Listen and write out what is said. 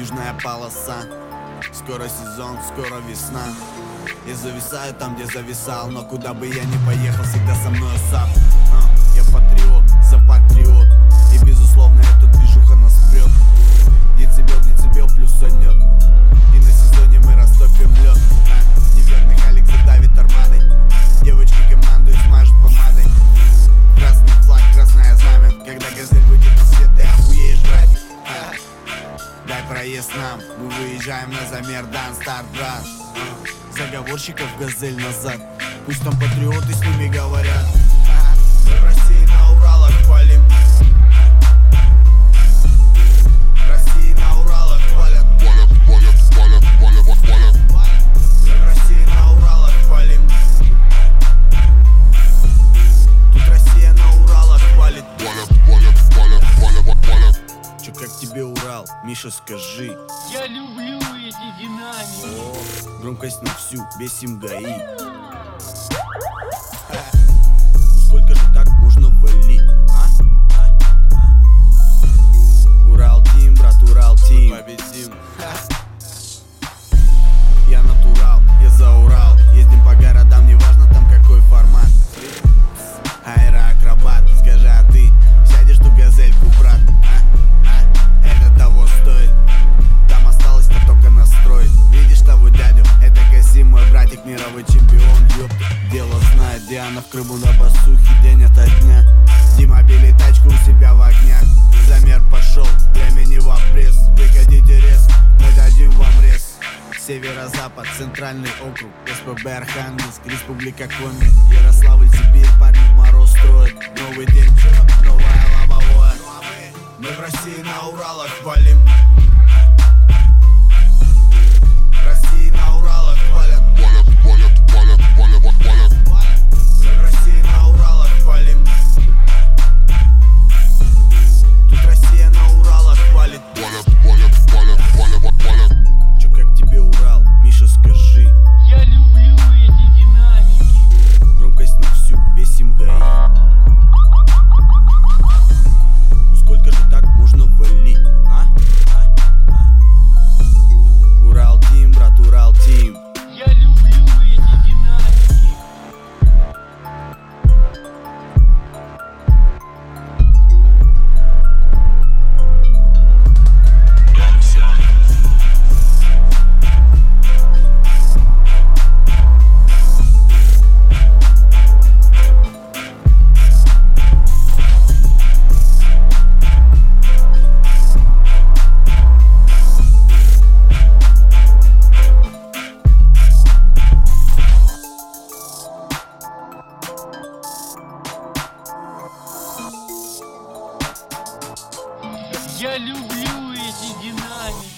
южная полоса. Скоро сезон, скоро весна. Я зависаю там, где зависал, но куда бы я ни поехал, всегда со мной САП. Я патриот, за патриот. И безусловно эта движуха нас прет. Децибел плюсанет. И на сезоне мы растопим лед. Неверный Халик задавит армадой. Девочки команду смажут помадой. Красный флаг, красное знамя. Когда газель выйдет на свет, ты охуеешь, братик. Дай проезд нам, мы выезжаем на замер, дан старт, брат. Заговорщиков газель назад, пусть там патриоты с ними говорят. Мы в России на Уралах палим. В России на Уралах палят. Мы в России на Уралах палим. Тут Россия на Уралах палит. Чё, как тебе Урал? Миша, скажи. Я люблю эти динамики. О, громкость на всю, бесим ГАИ. Сколько же так можно валить, а? Урал Тим, брат, Урал Тим. Победим. Я натурал, я за Урал. Ездим по городам, неважно там какой формат. Аэроакробат, скажи, а ты сядешь ту газельку, брат? Это того стоит. Там осталось-то только настроить. Видишь того дядю? Это Касим, мой братик, мировой чемпион. Ёпта, дело знает Диана в Крыму на басухе день ото дня. Дима, били тачку у себя в огнях. Замер пошел, времени в обрез. Выходите рез, мы дадим вам рез. Северо-запад, центральный округ, СПБ Архангельск, Республика Коми, Ярославль, Сибирь, парни в мороз строят. Новый день, новое лобовое. Мы в России на Уралах палим. В России на Уралах палят. Мы в России на Уралах палим. Тут Россия на Уралах палит. Чё, как тебе Урал? Миша, скажи. Я люблю эти динамики. Громкость на всю, бесим ГАИ. Ну сколько же так можно валить, а? Урал Тим, брат, Урал Тим. Я люблю эти динамики. Я люблю эти динамики.